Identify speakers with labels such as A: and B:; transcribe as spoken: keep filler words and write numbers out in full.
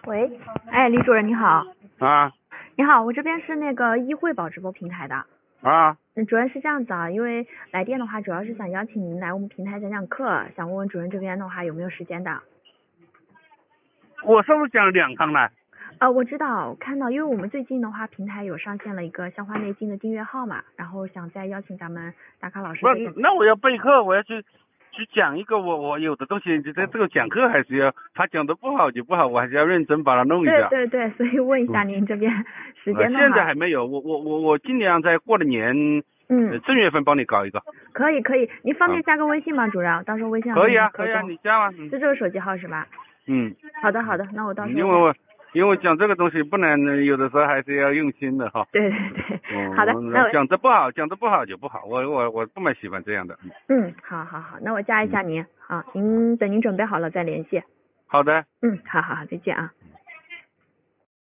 A: 喂，哎，李主任你好。
B: 啊
A: 你好，我这边是那个易汇宝直播平台的。
B: 啊，
A: 嗯，主任是这样子啊，因为来电的话，主要是想邀请您来我们平台讲讲课，想问问主任这边的话有没有时间的。
B: 我是不是讲了两趟了？
A: 呃，我知道，我看到，因为我们最近的话，平台有上线了一个消化内经的订阅号嘛，然后想再邀请咱们大咖老师
B: 不
A: 再讲。，
B: 那我要备课，我要去去讲一个我我有的东西，这这个讲课还是要他讲的不好就不好，我还是要认真把它弄一
A: 对
B: 下。
A: 对对，所以问一下您这边时间的话。
B: 呃，现在还没有，我我我我尽量在过了年，
A: 嗯
B: 呃，正月份帮你搞一个。
A: 可以可以，您方便加个微信吗，主任？到时候微信上
B: 可以啊，
A: 跟您
B: 可以啊，
A: 沟通
B: 你加吧。嗯
A: 是这个手机号是吧？
B: 嗯，
A: 好的好的，那我到时候。
B: 因为我因为讲这个东西不能，有的时候还是要用心的哈。
A: 对对对，
B: 嗯，
A: 好的，那我
B: 讲的不好，讲的不好就不好，我我我不蛮喜欢这样的。
A: 嗯，好好好，那我加一下您啊，您等您准备好了再联系。
B: 好的。
A: 嗯，好好好，再见啊。